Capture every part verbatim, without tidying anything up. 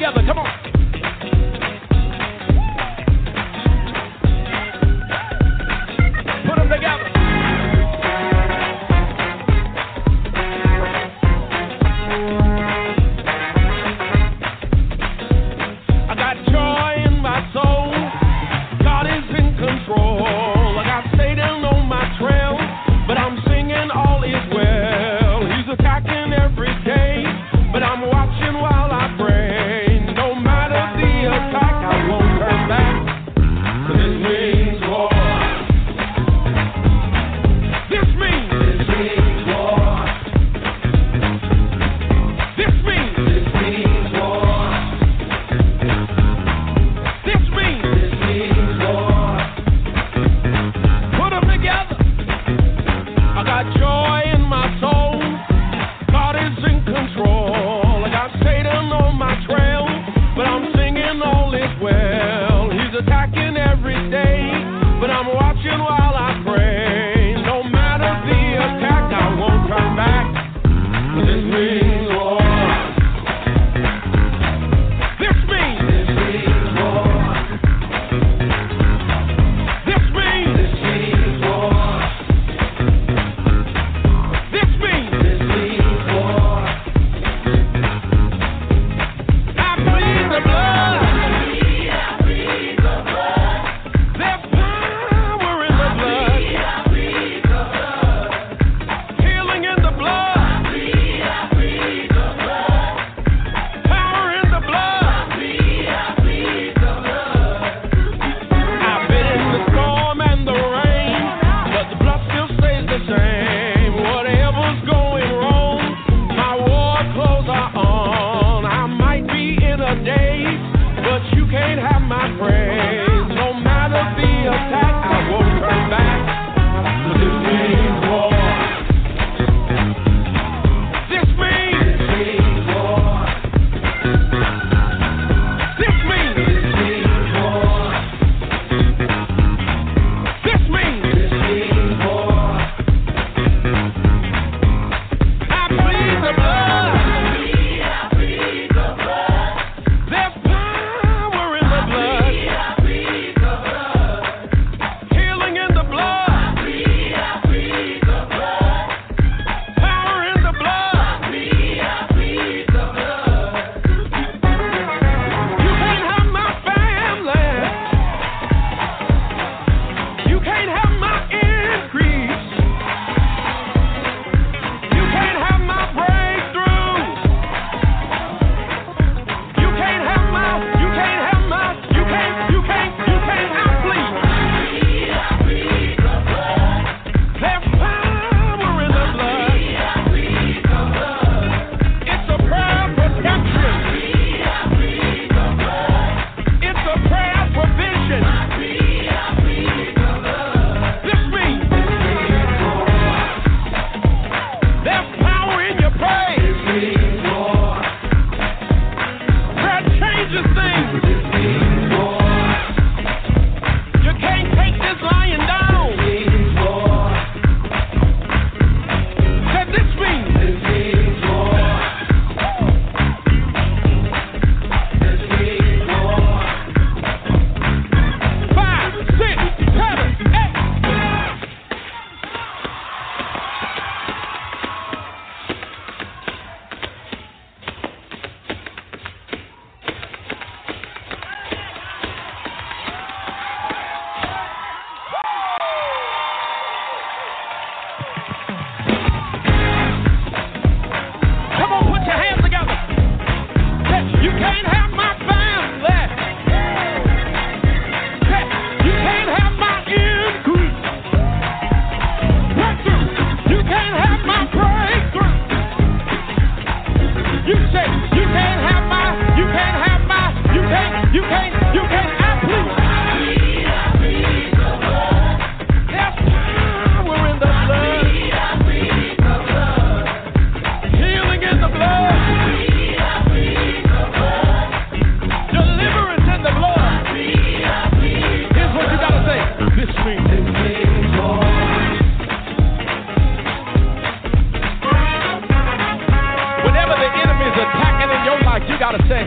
together. Come on. Put them together. I got joy in my soul. God is in control. I got Satan on my trail, but I'm singing all is well. He's attacking every day, but I'm watching while I pray. No matter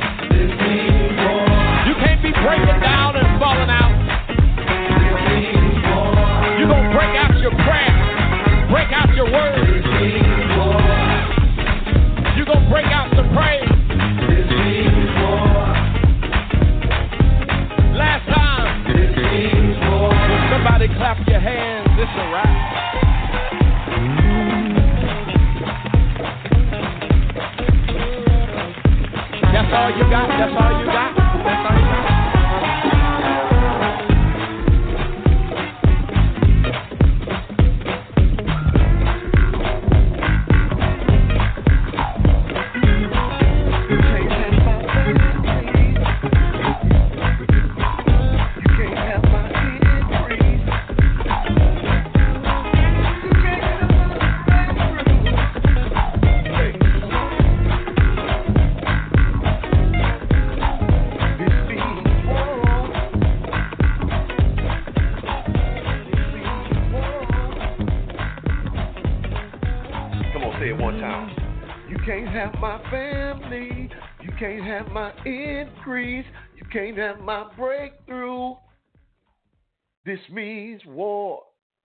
You can't be breaking down and falling out. You're going to break out your prayer, break out your words. You're going to break out some praise. Last time, when somebody clap your hands, it's a wrap. That's all you got? That's all you got? That's all you got? Increase. You can't have my breakthrough. This means war.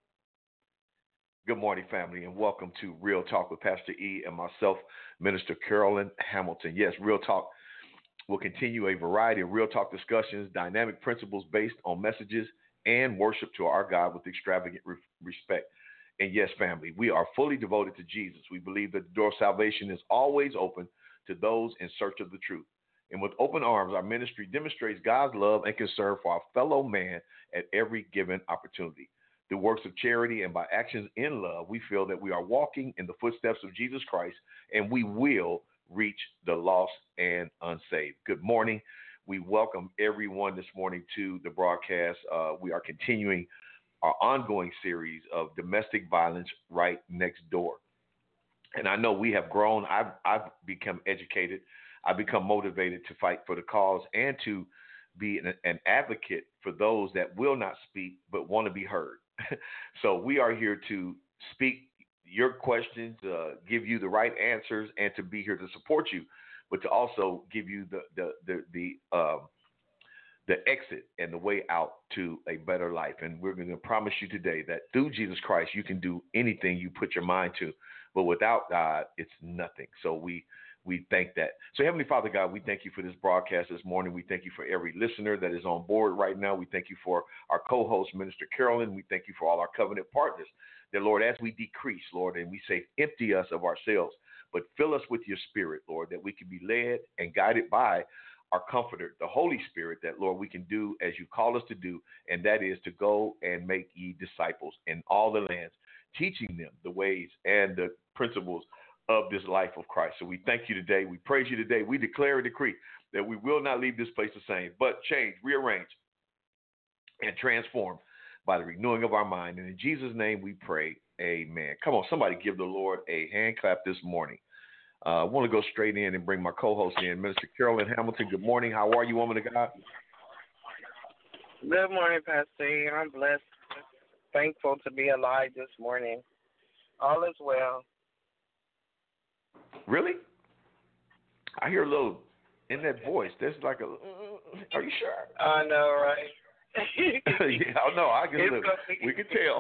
Good morning, family, and welcome to Real Talk with Pastor E and myself, Minister Carolyn Hamilton. Yes, Real Talk will continue a variety of Real Talk discussions, dynamic principles based on messages and worship to our God with extravagant re- respect. And yes, family, we are fully devoted to Jesus. We believe that the door of salvation is always open to those in search of the truth. And with open arms, our ministry demonstrates God's love and concern for our fellow man at every given opportunity. Through works of charity and by actions in love, we feel that we are walking in the footsteps of Jesus Christ, and we will reach the lost and unsaved. Good morning. We welcome everyone this morning to the broadcast. Uh, we are continuing our ongoing series of domestic violence right next door. And I know we have grown. I've, I've become educated. I've become motivated to fight for the cause and to be an, an advocate for those that will not speak but want to be heard. So we are here to speak your questions, uh, give you the right answers, and to be here to support you, but to also give you the the the the, um, the exit and the way out to a better life. And we're going to promise you today that through Jesus Christ, you can do anything you put your mind to, but without God, it's nothing. So we We thank that. So, Heavenly Father God, we thank you for this broadcast this morning. We thank you for every listener that is on board right now. We thank you for our co-host, Minister Carolyn. We thank you for all our covenant partners. That, Lord, as we decrease, Lord, and we say empty us of ourselves, but fill us with your spirit, Lord, that we can be led and guided by our comforter, the Holy Spirit, that, Lord, we can do as you call us to do, and that is to go and make ye disciples in all the lands, teaching them the ways and the principles of this life of Christ. So we thank you today. We praise you today. We declare a decree that we will not leave this place the same, but change, rearrange, and transform by the renewing of our mind. And in Jesus' name we pray, amen. Come on, somebody give the Lord a hand clap this morning. Uh, I want to go straight in and bring my co-host in, Minister Carolyn Hamilton. Good morning. How are you, woman of God? Good morning, Pastor. I'm blessed, thankful to be alive this morning. All is well. Really? I hear a little in that voice. There's like a. Are you sure? I know, right? Yeah, I know. I can look. We can tell.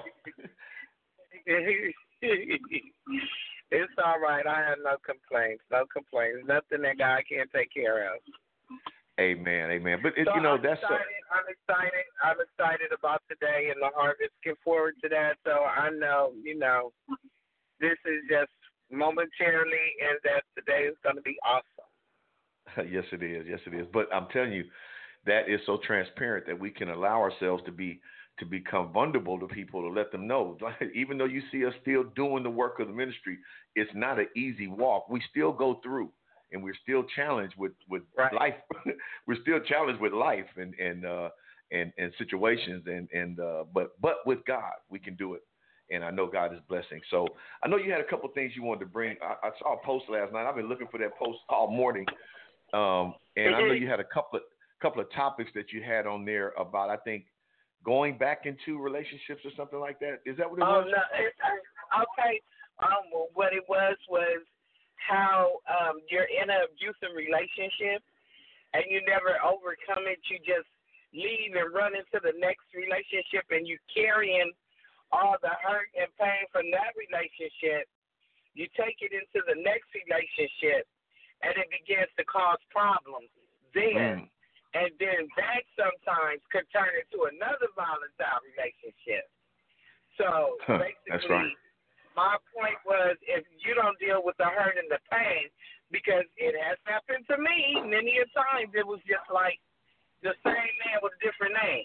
It's all right. I have no complaints. No complaints. Nothing that God can't take care of. Amen. Amen. But it, so you know I'm that's. Excited, A... I'm excited. I'm excited about today and the harvest. Get forward to that. So I know, you know, this is just momentarily, and that today is going to be awesome. Yes, it is. Yes, it is. But I'm telling you, that is so transparent that we can allow ourselves to be to become vulnerable to people, to let them know. Even though you see us still doing the work of the ministry, it's not an easy walk. We still go through, and we're still challenged with with right. life. We're still challenged with life and and uh, and and situations, and and uh, but but with God, we can do it. And I know God is blessing. So I know you had a couple of things you wanted to bring. I, I saw a post last night. I've been looking for that post all morning. Um, and I know you had a couple of couple of topics that you had on there about, I think, going back into relationships or something like that. Is that what it oh, was? No, it, okay. Um, what it was was how um, you're in an abusive relationship and you never overcome it. You just leave and run into the next relationship, and you carrying all the hurt and pain from that relationship. You take it into the next relationship, and it begins to cause problems there. Mm. And then that sometimes could turn into another volatile relationship. So huh, basically, that's right. My point was, if you don't deal with the hurt and the pain, because it has happened to me many a times, it was just like the same man with a different name.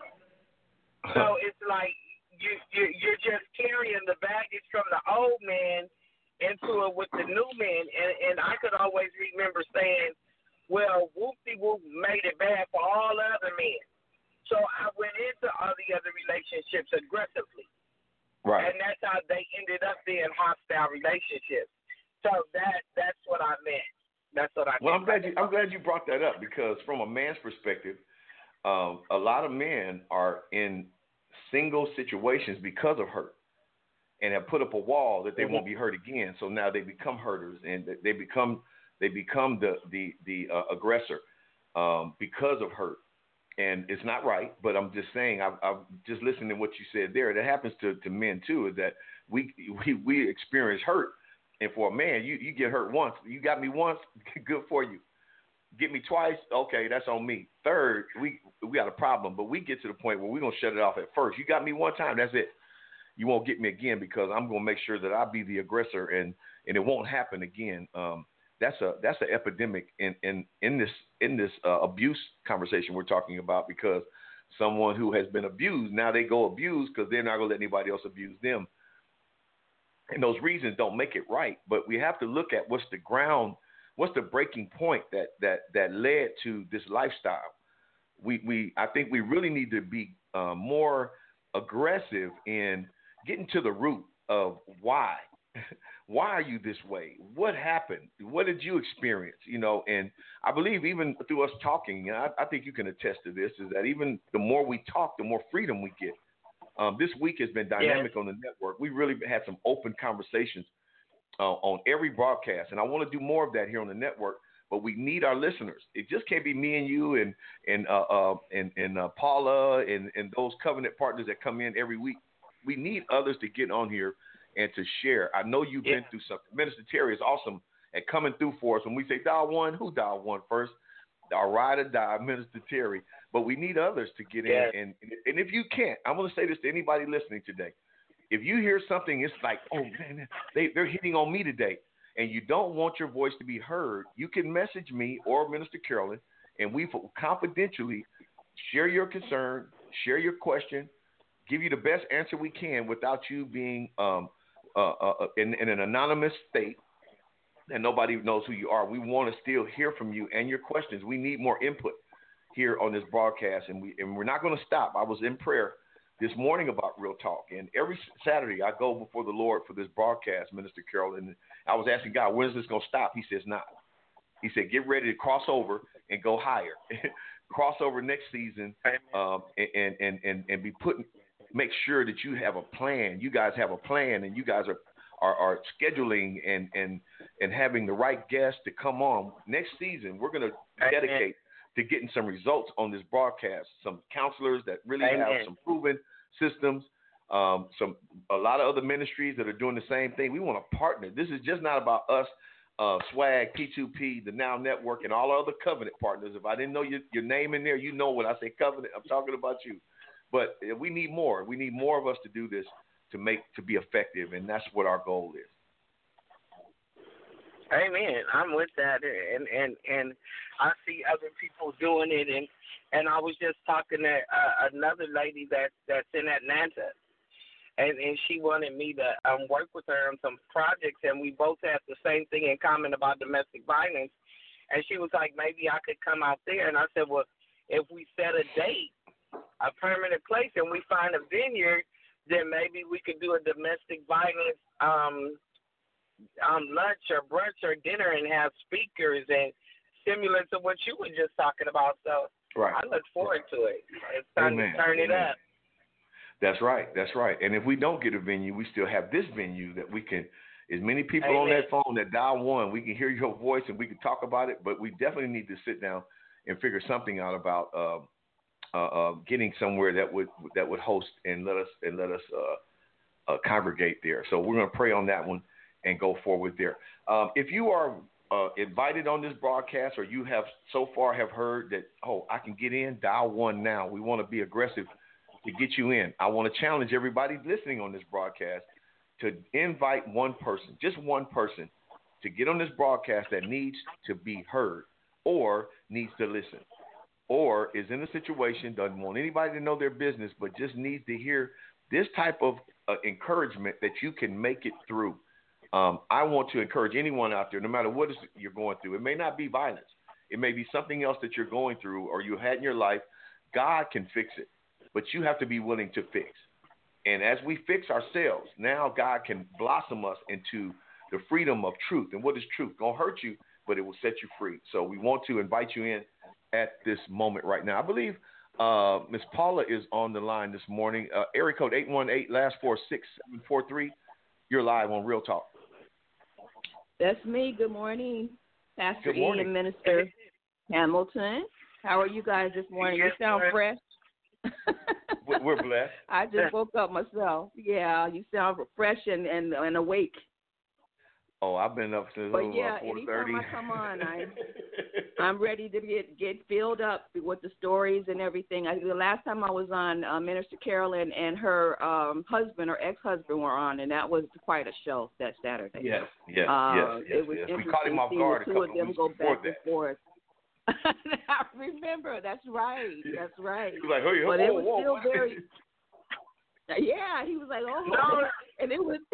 So it's like you, you you're just carrying the baggage from the old man into it with the new man, and and I could always remember saying, well, whoop-de-whoop made it bad for all the other men. So I went into all the other relationships aggressively. Right. And that's how they ended up being hostile relationships. So that that's what I meant. That's what I well, meant. Well, I'm glad you I'm glad you brought that up, because from a man's perspective, um, a lot of men are in single situations because of hurt, and have put up a wall that they mm-hmm. won't be hurt again. So now they become hurters, and they become they become the the the uh, aggressor um, because of hurt. And it's not right, but I'm just saying, I've, I've just listening to what you said there. That happens to, to men too, is that we, we we experience hurt. And for a man, you, you get hurt once. You got me once, good for you. Get me twice, okay, that's on me. Third, we we got a problem, but we get to the point where we're going to shut it off at first. You got me one time, that's it. You won't get me again, because I'm going to make sure that I be the aggressor, and, and it won't happen again. Um, That's a that's an epidemic in, in, in this in this uh, abuse conversation we're talking about, because someone who has been abused, now they go abuse because they're not going to let anybody else abuse them. And those reasons don't make it right. But we have to look at what's the ground, what's the breaking point that that that led to this lifestyle. We we I think we really need to be uh, more aggressive in getting to the root of why. Why are you this way? What happened? What did you experience? You know, and I believe even through us talking, and I, I think you can attest to this, is that even the more we talk, the more freedom we get. Um, this week has been dynamic yeah. on the network. We really had some open conversations uh, on every broadcast, and I want to do more of that here on the network. But we need our listeners. It just can't be me and you and and uh, uh, and, and uh, Paula and, and those covenant partners that come in every week. We need others to get on here and to share. I know you've yeah. been through something. Minister Terry is awesome at coming through for us. When we say dial one, who dial one first? Our ride or die, Minister Terry. But we need others to get yeah. in. And, and if you can't, I'm going to say this to anybody listening today. If you hear something, it's like, oh, man, they, they're hitting on me today, and you don't want your voice to be heard, you can message me or Minister Carolyn, and we confidentially share your concern, share your question, give you the best answer we can without you being um, uh, uh, in, in an anonymous state and nobody knows who you are. We want to still hear from you and your questions. We need more input here on this broadcast, and, we, and we're not going to stop. I was in prayer this morning about Real Talk, and every Saturday I go before the Lord for this broadcast, Minister Carroll, and I was asking God, when is this going to stop? He says not. He said, get ready to cross over and go higher. Cross over next season um, and, and, and, and be putting – make sure that you have a plan. You guys have a plan, and you guys are, are, are scheduling and, and, and having the right guests to come on. Next season, we're going to dedicate to getting some results on this broadcast, some counselors that really Amen. Have some proven systems, um, some a lot of other ministries that are doing the same thing. We want to partner. This is just not about us, uh, Swag, P two P, the Now Network, and all our other covenant partners. If I didn't know your, your name in there, you know when I say covenant, I'm talking about you. But we need more. We need more of us to do this to make to be effective, and that's what our goal is. Amen. I'm with that, and and and I see other people doing it, and and I was just talking to uh, another lady that that's in Atlanta, and and she wanted me to um, work with her on some projects, and we both have the same thing in common about domestic violence, and she was like, maybe I could come out there, and I said, well, if we set a date, a permanent place, and we find a vineyard, then maybe we could do a domestic violence um, um, lunch or brunch or dinner and have speakers and similar to what you were just talking about. So right. I look forward to it. It's time Amen. To turn Amen. It up. That's right. That's right. And if we don't get a venue, we still have this venue that we can, as many people Amen. On that phone that dial one, we can hear your voice and we can talk about it, but we definitely need to sit down and figure something out about uh, uh, uh, getting somewhere that would that would host and let us and let us uh, uh, congregate there. So we're going to pray on that one and go forward there. Um, if you are uh, invited on this broadcast, or you have so far have heard that, oh, I can get in, dial one now. We want to be aggressive to get you in. I want to challenge everybody listening on this broadcast to invite one person, just one person, to get on this broadcast that needs to be heard or needs to listen, or is in a situation, doesn't want anybody to know their business, but just needs to hear this type of uh, encouragement that you can make it through. Um, I want to encourage anyone out there, no matter what is you're going through. It may not be violence. It may be something else that you're going through or you had in your life. God can fix it, but you have to be willing to fix. And as we fix ourselves, now God can blossom us into the freedom of truth. And what is truth? Gonna hurt you, but it will set you free. So we want to invite you in at this moment right now. I believe uh, Miss Paula is on the line this morning. Uh, area code eight one eight, last four, six seven four three. You're live on Real Talk. That's me. Good morning, Pastor Good morning. E and Minister Hamilton. How are you guys this morning? You sound fresh. We're blessed. I just woke up myself. Yeah, you sound fresh and, and, and awake. Oh, I've been up since But yeah, four thirty. anytime I come on, I, I'm ready to get, get filled up with the stories and everything. I, the last time I was on, uh, Minister Carolyn and her um, husband or ex-husband were on, and that was quite a show that Saturday. Yes, yes, uh, yes, yes. It was yes. interesting We caught him off seeing guard the a two couple of them weeks go before back that. and forth. I remember. That's right. That's right. He was like, hey, but whoa, it was whoa. still very. Yeah, he was like, oh, No. and it was.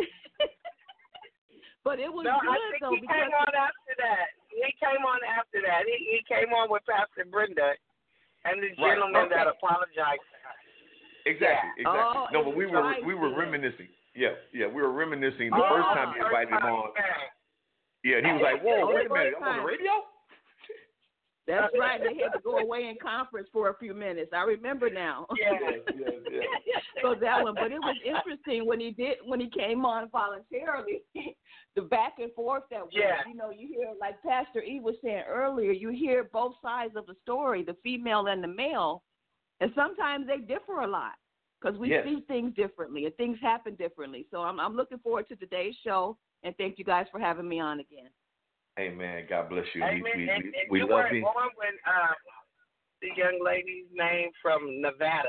But it was no, good I think though he because came on after that. He came on after that. He he came on with Pastor Brenda and the Right. gentleman Okay. that apologized. Exactly, exactly. Oh, no, it but we was were right we were then. reminiscing. Yeah, yeah, we were reminiscing the Yeah. first time you invited him on. Yeah, and he was like, "Whoa, Oh, wait a the minute, first I'm on the time. radio." That's right. They had to go away in conference for a few minutes. I remember now. Yeah. Yes, yes, yes. So that one, but it was interesting when he did when he came on voluntarily. The back and forth that was, Yeah. you know, you hear like Pastor E was saying earlier. You hear both sides of the story, the female and the male, and sometimes they differ a lot because we Yes. see things differently and things happen differently. So I'm I'm looking forward to today's show, and thank you guys for having me on again. Amen. God bless you. Amen. We, we, and, we, and we you love weren't you. born when uh, the young lady's name from Nevada.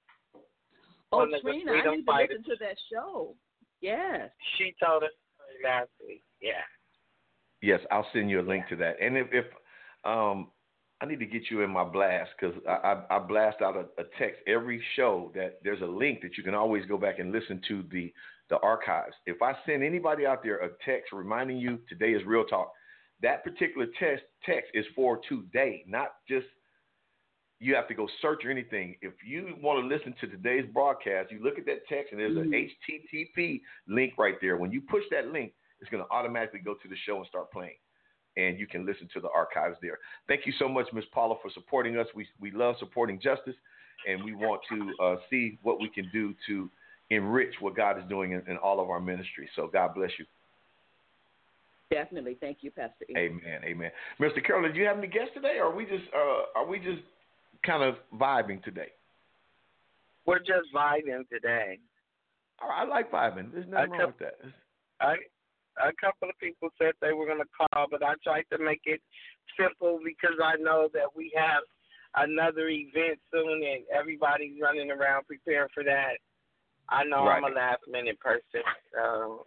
Oh, One of the Trina, I freedom need to fighters. listen to that show. Yes. She told us last week. Yeah. Yes, I'll send you a link to that. And if, if um, I need to get you in my blast because I, I, I blast out a, a text every show that there's a link that you can always go back and listen to the the archives. If I send anybody out there a text reminding you today is Real Talk, that particular text text is for today, not just you have to go search or anything. If you want to listen to today's broadcast, you look at that text and there's an H T T P link right there. When you push that link, it's going to automatically go to the show and start playing. And you can listen to the archives there. Thank you so much, Miz Paula, for supporting us. We we love supporting justice, and we want to uh, see what we can do to enrich what God is doing in, in all of our ministries. So God bless you. Definitely. Thank you, Pastor E. Amen. Amen. Mister Carroll, do you have any guests today, or are we just uh, are we just kind of vibing today? We're just vibing today. All right, I like vibing. There's nothing I wrong with that. I, a couple of people said they were going to call, but I tried to make it simple because I know that we have another event soon and everybody's running around preparing for that. I know Right. I'm a last minute person. So.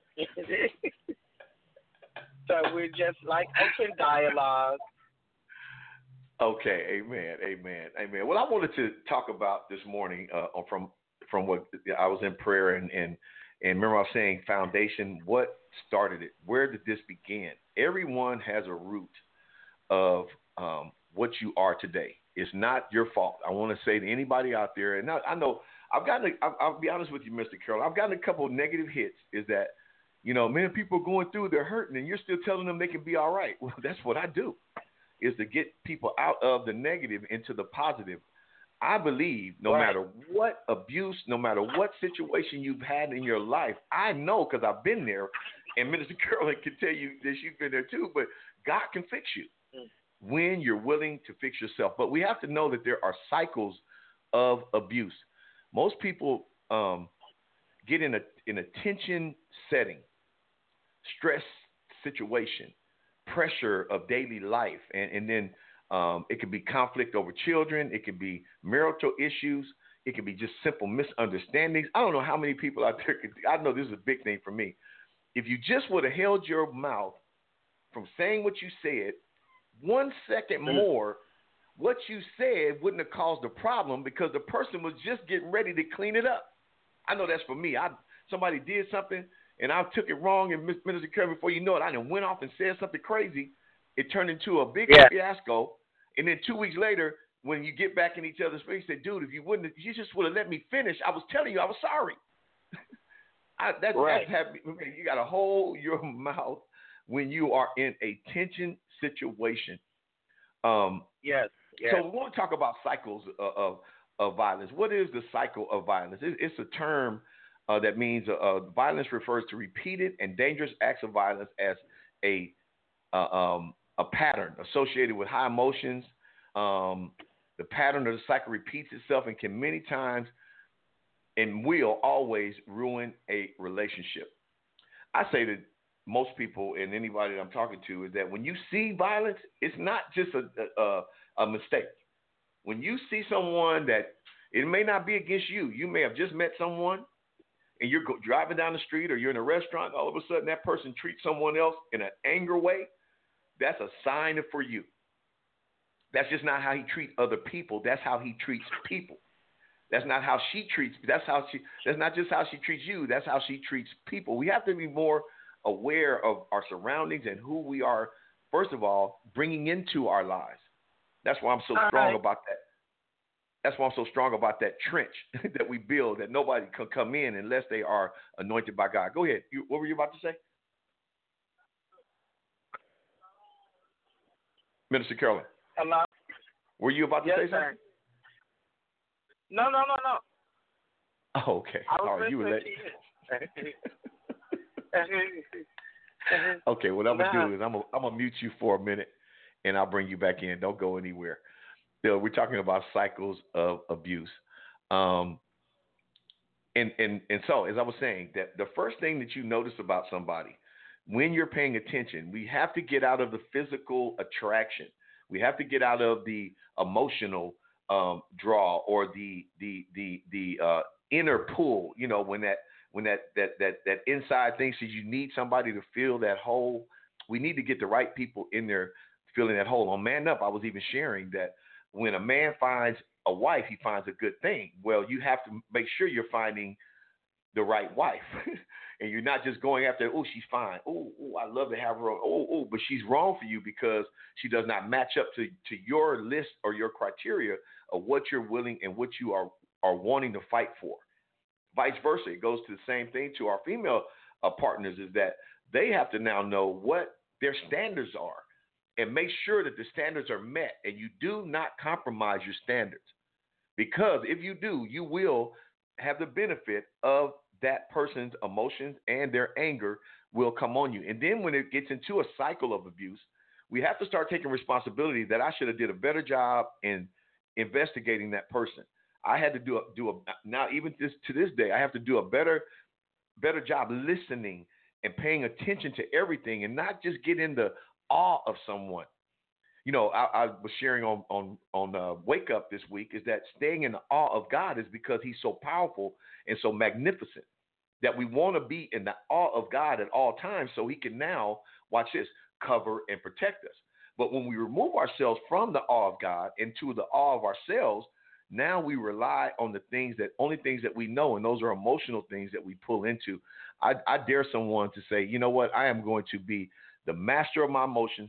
So we're just like open dialogue. Okay, amen, amen, amen. Well, I wanted to talk about this morning uh, from from what I was in prayer and, and and remember I was saying foundation. What started it? Where did this begin? Everyone has a root of um, what you are today. It's not your fault. I want to say to anybody out there, and I, I know I've gotten. A, I'll, I'll be honest with you, Mister Carroll. I've gotten a couple of negative hits. Is that you know, many people are going through, they're hurting, and you're still telling them they can be all right. Well, that's what I do, is to get people out of the negative into the positive. I believe no Right. matter what abuse, no matter what situation you've had in your life, I know because I've been there, and Minister Carolyn can tell you that she's been there too, but God can fix you. when you're willing to fix yourself. But we have to know that there are cycles of abuse. Most people um, get in a in a tension setting, stress situation, pressure of daily life, and, and then um, it could be conflict over children, it could be marital issues, it could be just simple misunderstandings. I don't know how many people out there could, I know this is a big thing for me. If you just would have held your mouth from saying what you said one second more, what you said wouldn't have caused a problem because the person was just getting ready to clean it up. I know that's for me. I somebody did something and I took it wrong, and Minister Kevin, before you know it, I done went off and said something crazy. It turned into a big yeah. fiasco. And then two weeks later, when you get back in each other's face, you say, dude, if you wouldn't, have, you just would have let me finish. I was telling you, I was sorry. I, that's, right. that's happy. You got to hold your mouth when you are in a tension situation. Um, yes, yes. So we want to talk about cycles of, of, of violence. What is the cycle of violence? It, it's a term uh, that means uh, uh, violence refers to repeated and dangerous acts of violence as a uh, um, a pattern associated with high emotions. Um, the pattern of the cycle repeats itself and can many times and will always ruin a relationship. I say that most people and anybody that I'm talking to is that when you see violence, it's not just a, a, a mistake. When you see someone that it may not be against you, you may have just met someone and you're go, driving down the street or you're in a restaurant, all of a sudden that person treats someone else in an anger way, that's a sign for you. That's just not how he treats other people. That's how he treats people. That's not how she treats. That's how she. That's not just how she treats you. That's how she treats people. We have to be more aware of our surroundings and who we are. First of all, bringing into our lives. That's why I'm so all strong right. about that. That's why I'm so strong about that trench that we build. That nobody can come in unless they are anointed by God. Go ahead. You, what were you about to say, Minister Carolyn? Hello. Were you about to yes, say something? Sir. No, no, no, no. Oh, okay. Oh, you were late. Okay, what I'm gonna do is I'm gonna I'm gonna mute you for a minute, and I'll bring you back in. Don't go anywhere. So we're talking about cycles of abuse, um, and and and so as I was saying, that the first thing that you notice about somebody when you're paying attention, we have to get out of the physical attraction. We have to get out of the emotional um, draw or the the the the uh, inner pull. You know, when that when that that that that inside thing says you need somebody to fill that hole. We need to get the right people in there filling that hole. On Man Up, I was even sharing that when a man finds a wife, he finds a good thing. Well, you have to make sure you're finding the right wife. And you're not just going after, oh, she's fine. Oh, oh, I love to have her. Oh, oh, but she's wrong for you because she does not match up to, to your list or your criteria of what you're willing and what you are, are wanting to fight for. Vice versa. It goes to the same thing to our female uh, partners is that they have to now know what their standards are and make sure that the standards are met and you do not compromise your standards. Because if you do, you will have the benefit of that person's emotions and their anger will come on you. And then when it gets into a cycle of abuse, we have to start taking responsibility that I should have did a better job in investigating that person. I had to do a, do a, now even this, to this day, I have to do a better, better job listening and paying attention to everything and not just get in the awe of someone. You know, I, I was sharing on on on uh, Wake Up this week is that staying in the awe of God is because He's so powerful and so magnificent that we want to be in the awe of God at all times, so He can now watch this cover and protect us. But when we remove ourselves from the awe of God into the awe of ourselves, now we rely on the things that only things that we know, and those are emotional things that we pull into. I, I dare someone to say, you know what, I am going to be the master of my emotions.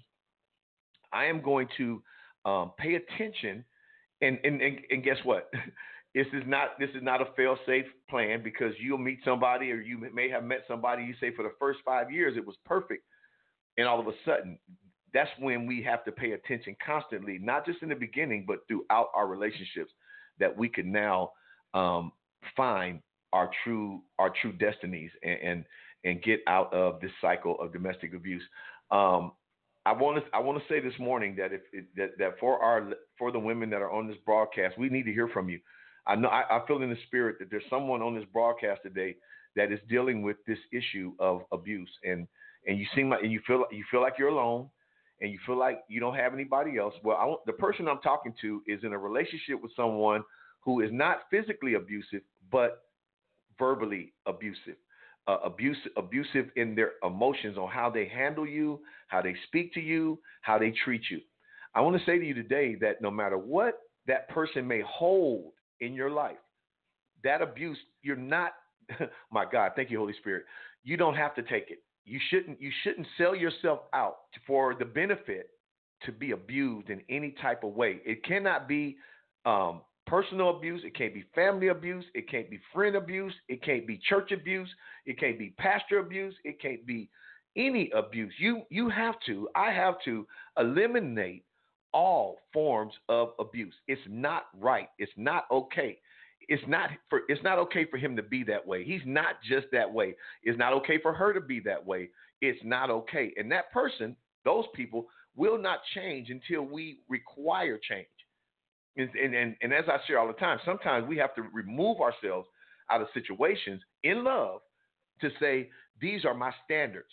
I am going to um, pay attention, and, and and and guess what? This is not this is not a fail-safe plan because you'll meet somebody or you may have met somebody. You say for the first five years it was perfect, and all of a sudden, that's when we have to pay attention constantly, not just in the beginning, but throughout our relationships, that we can now um, find our true our true destinies and, and and get out of this cycle of domestic abuse. Um, I want to I want to say this morning that if it, that that for our for the women that are on this broadcast, we need to hear from you. I know I, I feel in the spirit that there's someone on this broadcast today that is dealing with this issue of abuse, and and you seem like and you feel you feel like you're alone, and you feel like you don't have anybody else. Well, I, the person I'm talking to is in a relationship with someone who is not physically abusive, but verbally abusive. Uh, abuse, abusive in their emotions on how they handle you, how they speak to you, how they treat you. I want to say to you today that no matter what that person may hold in your life, that abuse, you're not, my God, thank you, Holy Spirit. You don't have to take it. You shouldn't, you shouldn't sell yourself out for the benefit to be abused in any type of way. It cannot be um, personal abuse. It can't be family abuse. It can't be friend abuse. It can't be church abuse. It can't be pastor abuse. It can't be any abuse. You you have to, I have to eliminate all forms of abuse. It's not right. It's not okay. It's not for it's not okay for him to be that way. He's not just that way. It's not okay for her to be that way. It's not okay. And that person, those people will not change until we require change. And, and, and as I share all the time, sometimes we have to remove ourselves out of situations in love to say, these are my standards.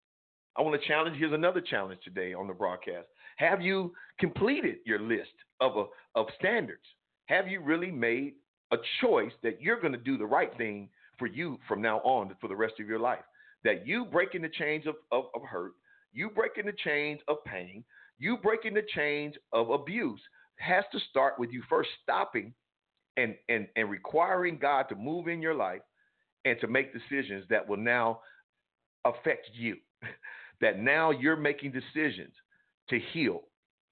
I want to challenge. Here's another challenge today on the broadcast. Have you completed your list of, a, of standards? Have you really made a choice that you're going to do the right thing for you from now on for the rest of your life? That you breaking the chains of, of, of hurt, you breaking the chains of pain, you breaking the chains of abuse has to start with you first stopping and, and, and requiring God to move in your life and to make decisions that will now affect you. That now you're making decisions to heal.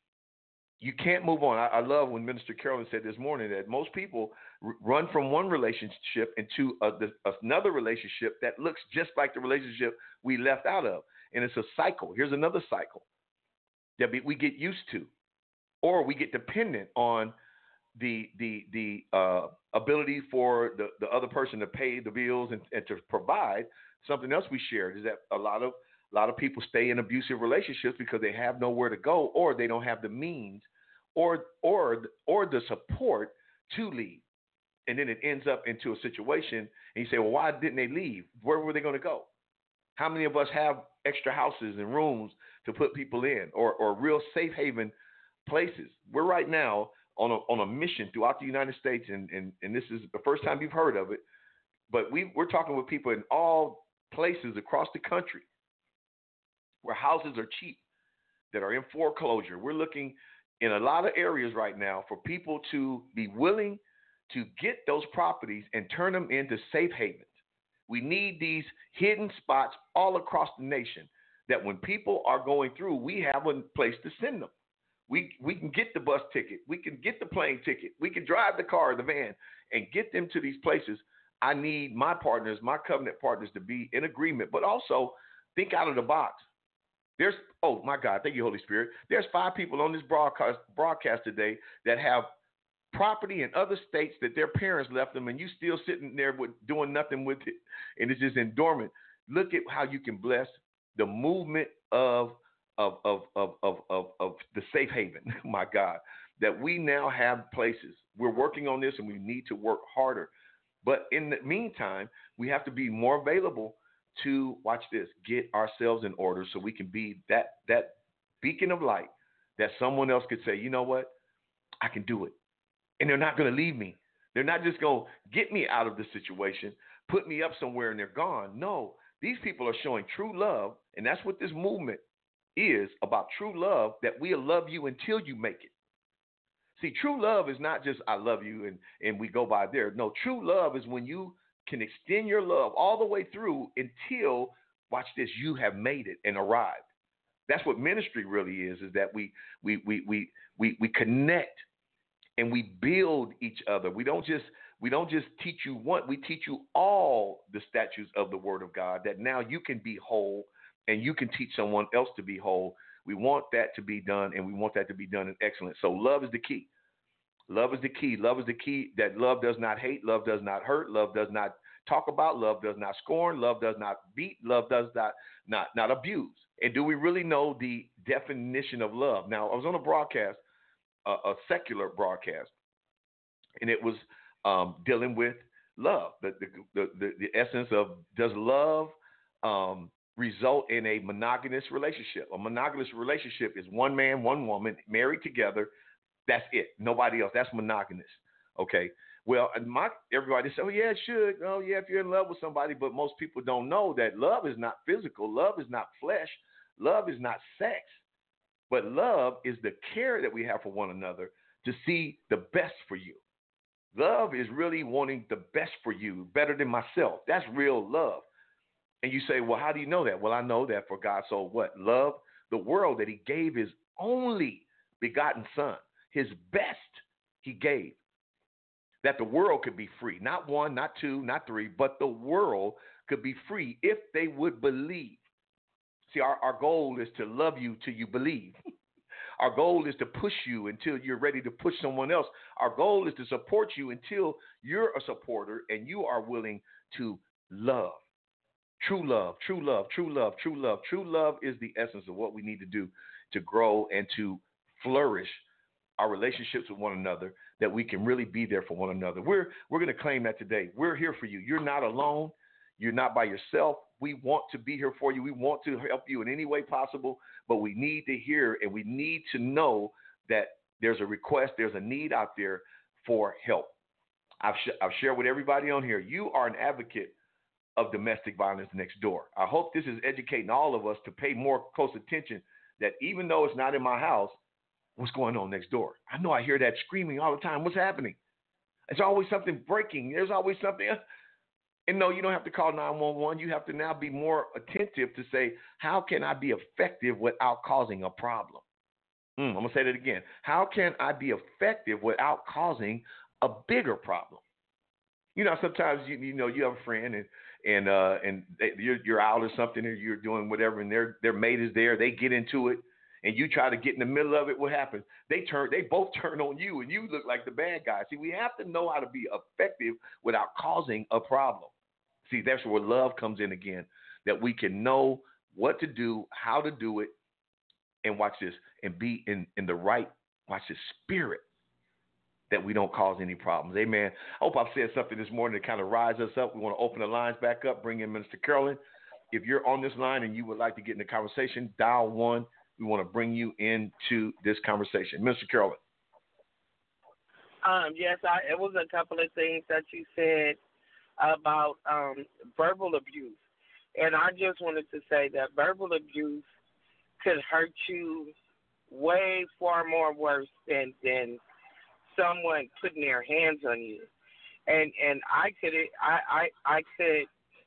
You can't move on. I, I love when Minister Carolyn said this morning that most people r- run from one relationship into a, the, another relationship that looks just like the relationship we left out of. And it's a cycle. Here's another cycle that we, we get used to. Or we get dependent on the the the uh, ability for the, the other person to pay the bills and, and to provide. Something else we shared is that a lot of a lot of people stay in abusive relationships because they have nowhere to go, or they don't have the means, or or or the support to leave, and then it ends up into a situation. And you say, well, why didn't they leave? Where were they going to go? How many of us have extra houses and rooms to put people in, or or real safe haven places? We're right now on a on a mission throughout the United States, and, and, and this is the first time you've heard of it, but we, we're talking with people in all places across the country where houses are cheap, that are in foreclosure. We're looking in a lot of areas right now for people to be willing to get those properties and turn them into safe havens. We need these hidden spots all across the nation that when people are going through, we have a place to send them. We we can get the bus ticket. We can get the plane ticket. We can drive the car, the van, and get them to these places. I need my partners, my covenant partners, to be in agreement, but also think out of the box. There's, oh, my God, thank you, Holy Spirit. There's five people on this broadcast, broadcast today that have property in other states that their parents left them, and you still sitting there with doing nothing with it, and it's just in dormant. Look at how you can bless the movement of Of, of of of of of the safe haven, my God, that we now have places. We're working on this, and we need to work harder. But in the meantime, we have to be more available to, watch this, get ourselves in order so we can be that that beacon of light that someone else could say, you know what, I can do it. And they're not going to leave me. They're not just going to get me out of the situation, put me up somewhere, and they're gone. No, these people are showing true love, and that's what this movement is about, true love, that we'll love you until you make it. See, true love is not just I love you and, and we go by there. No, true love is when you can extend your love all the way through until, watch this, you have made it and arrived. That's what ministry really is, is that we we we we we, we connect and we build each other. We don't just we don't just teach you one, we teach you all the statutes of the Word of God, that now you can be whole and you can teach someone else to be whole. We want that to be done, and we want that to be done in excellence. So love is the key. Love is the key. Love is the key, that love does not hate. Love does not hurt. Love does not talk about, love does not scorn, love does not beat, love does not not not abuse. And do we really know the definition of love? Now, I was on a broadcast, a, a secular broadcast, and it was um, dealing with love, the the, the the essence of, does love um, result in a monogamous relationship? A monogamous relationship is one man, one woman, married together. That's it. Nobody else. That's monogamous. Okay. Well, my everybody says, oh yeah, it should. Oh yeah, if you're in love with somebody, but most people don't know that love is not physical. Love is not flesh. Love is not sex. But love is the care that we have for one another to see the best for you. Love is really wanting the best for you, better than myself. That's real love. And you say, well, how do you know that? Well, I know that for God so what? Love the world that he gave his only begotten son. His best he gave, that the world could be free. Not one, not two, not three, but the world could be free if they would believe. See, our, our goal is to love you till you believe. Our goal is to push you until you're ready to push someone else. Our goal is to support you until you're a supporter and you are willing to love. True love, true love, true love, true love. True love is the essence of what we need to do to grow and to flourish our relationships with one another, that we can really be there for one another. We're we're going to claim that today. We're here for you. You're not alone. You're not by yourself. We want to be here for you. We want to help you in any way possible, but we need to hear and we need to know that there's a request, there's a need out there for help. I've, sh- I've shared with everybody on here, you are an advocate of domestic violence next door. I hope this is educating all of us to pay more close attention that even though it's not in my house, what's going on next door? I know I hear that screaming all the time. What's happening? There's always something breaking. There's always something. And no, you don't have to call nine one one. You have to now be more attentive to say, how can I be effective without causing a problem? Mm, I'm going to say that again. How can I be effective without causing a bigger problem? You know, sometimes, you you know, you have a friend and and uh, and they, you're, you're out or something, or you're doing whatever, and their their mate is there. They get into it. And you try to get in the middle of it, what happens? They turn, they both turn on you, and you look like the bad guy. See, we have to know how to be effective without causing a problem. See, that's where love comes in again, that we can know what to do, how to do it, and watch this, and be in, in the right, watch this, spirit, that we don't cause any problems. Amen. I hope I've said something this morning to kind of rise us up. We want to open the lines back up, bring in Minister Carolyn. If you're on this line and you would like to get in the conversation, dial one. We want to bring you into this conversation. Mister Carolyn. Um, yes, I, it was a couple of things that you said about um, verbal abuse. And I just wanted to say that verbal abuse could hurt you way far more worse than, than someone putting their hands on you. And and I could I, I, I could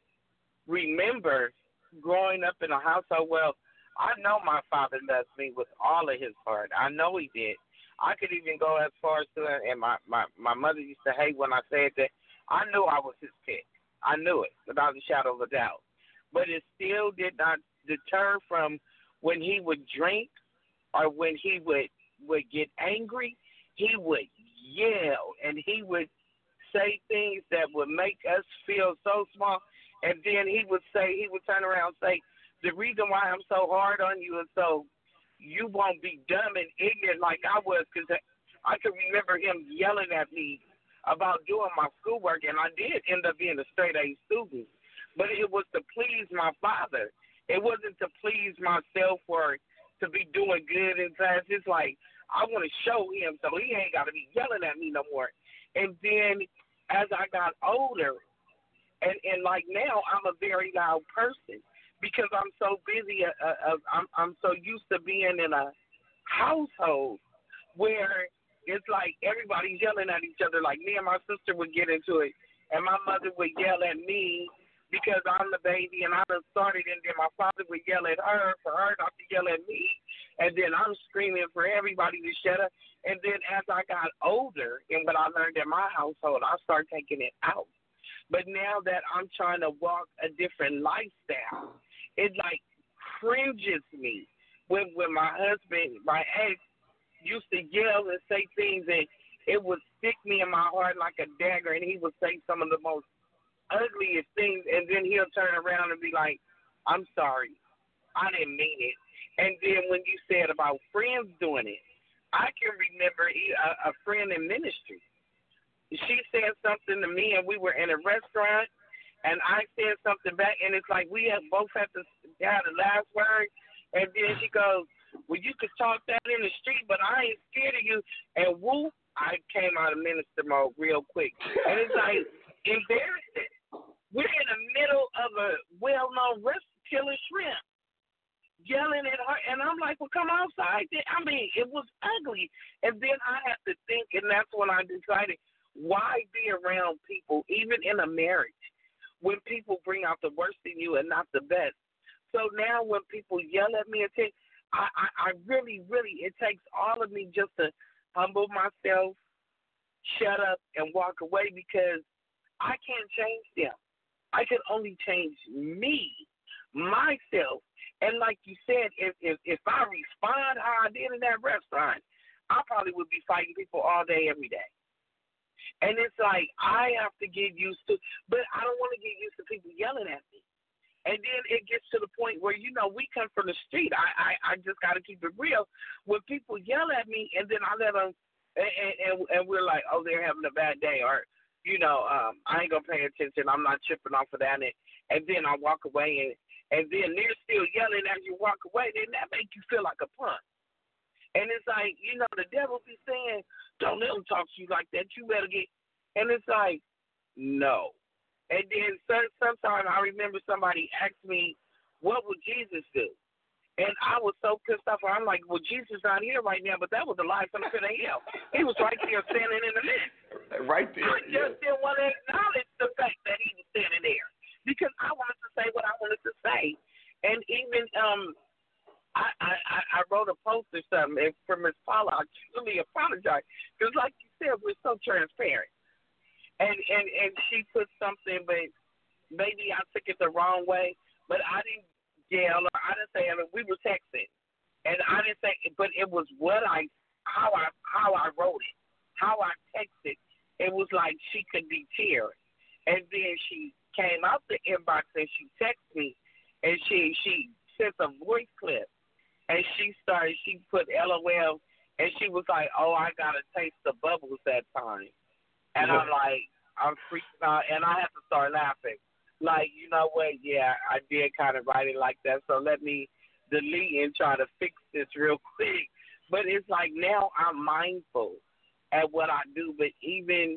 remember growing up in a household, well, I know my father loves me with all of his heart. I know he did. I could even go as far as to, and my, my, my mother used to hate when I said that, I knew I was his pick. I knew it without a shadow of a doubt. But it still did not deter from when he would drink or when he would, would get angry, he would yell and he would say things that would make us feel so small. And then he would say, he would turn around and say, the reason why I'm so hard on you is so you won't be dumb and ignorant like I was, because I can remember him yelling at me about doing my schoolwork, and I did end up being a straight-A student. But it was to please my father. It wasn't to please myself or to be doing good in class. It's like I want to show him so he ain't got to be yelling at me no more. And then as I got older, and, and like now, I'm a very loud person. Because I'm so busy, uh, uh, I'm, I'm so used to being in a household where it's like everybody's yelling at each other. Like me and my sister would get into it, and my mother would yell at me because I'm the baby and I done started, and then my father would yell at her for her not to yell at me, and then I'm screaming for everybody to shut up. And then as I got older and what I learned in my household, I started taking it out. But now that I'm trying to walk a different lifestyle, it like cringes me when when my husband, my ex, used to yell and say things, and it would stick me in my heart like a dagger, and he would say some of the most ugliest things, and then he'll turn around and be like, I'm sorry, I didn't mean it. And then when you said about friends doing it, I can remember a, a friend in ministry. She said something to me, and we were in a restaurant, and I said something back, and it's like we have both had to have the last word. And then she goes, well, you could talk that in the street, but I ain't scared of you. And whoop, I came out of minister mode real quick. And it's like embarrassing. We're in the middle of a well-known restaurant, Killer Shrimp, yelling at her. And I'm like, well, come outside. I mean, it was ugly. And then I have to think, and that's when I decided, why be around people, even in a marriage, when people bring out the worst in you and not the best? So now when people yell at me and take, I, I, I really, really, it takes all of me just to humble myself, shut up, and walk away, because I can't change them. I can only change me, myself. And like you said, if, if, if I respond how I did in that restaurant, I probably would be fighting people all day, every day. And it's like I have to get used to, but I don't want to get used to people yelling at me. And then it gets to the point where, you know, we come from the street. I, I, I just got to keep it real. When people yell at me and then I let them, and, and, and we're like, oh, they're having a bad day, or, you know, um, I ain't going to pay attention. I'm not tripping off of that. And, and then I walk away, and, and then they're still yelling as you walk away. Then that makes you feel like a punk. And it's like, you know, the devil be saying, don't let them talk to you like that. You better get, and it's like, no. And then sometimes I remember somebody asked me, what would Jesus do? And I was so pissed off. I'm like, well, Jesus not here right now, but that was a lie from the pit of hell. He was right there standing in the midst. Right there. I just yeah. didn't want to acknowledge the fact that he was standing there, because I wanted to say what I wanted to say. And even um, I, I, I wrote a post or something for Miss Paula. I truly apologize, because like you said, we're so transparent. And, and and she put something, but maybe I took it the wrong way. But I didn't yell, or I didn't say it. We were texting, and I didn't say. But it was what I, how I, how I wrote it, how I texted. It was like she could be tearing, and then she came out the inbox and she texted me, and she she sent a voice clip, and she started. She put L O L, and she was like, "Oh, I gotta taste the bubbles that time." And I'm like, I'm freaking out, and I have to start laughing. Like, you know what? Yeah, I did kind of write it like that, so let me delete and try to fix this real quick. But it's like now I'm mindful at what I do, but even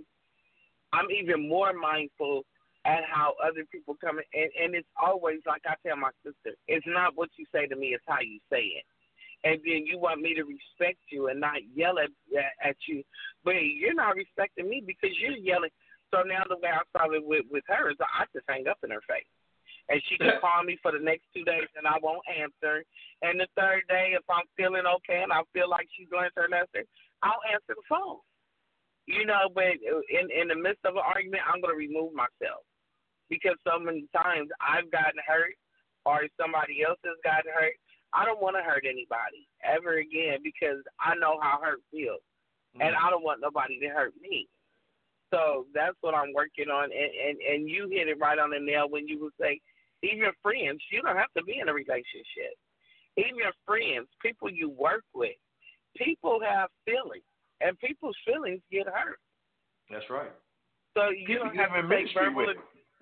I'm even more mindful at how other people come in. And, and it's always like I tell my sister, it's not what you say to me, it's how you say it. And then you want me to respect you and not yell at, at you. But you're not respecting me because you're yelling. So now the way I started with, with her is I just hang up in her face. And she can call me for the next two days and I won't answer. And the third day, if I'm feeling okay and I feel like she's going to her lesson, I'll answer the phone. You know, but in, in the midst of an argument, I'm going to remove myself. Because so many times I've gotten hurt or somebody else has gotten hurt. I don't want to hurt anybody ever again because I know how hurt feels. Mm. And I don't want nobody to hurt me. So that's what I'm working on. And, and, and you hit it right on the nail when you would say, even friends, you don't have to be in a relationship. Even friends, people you work with, people have feelings. And people's feelings get hurt. That's right. So you people don't have to take verbal.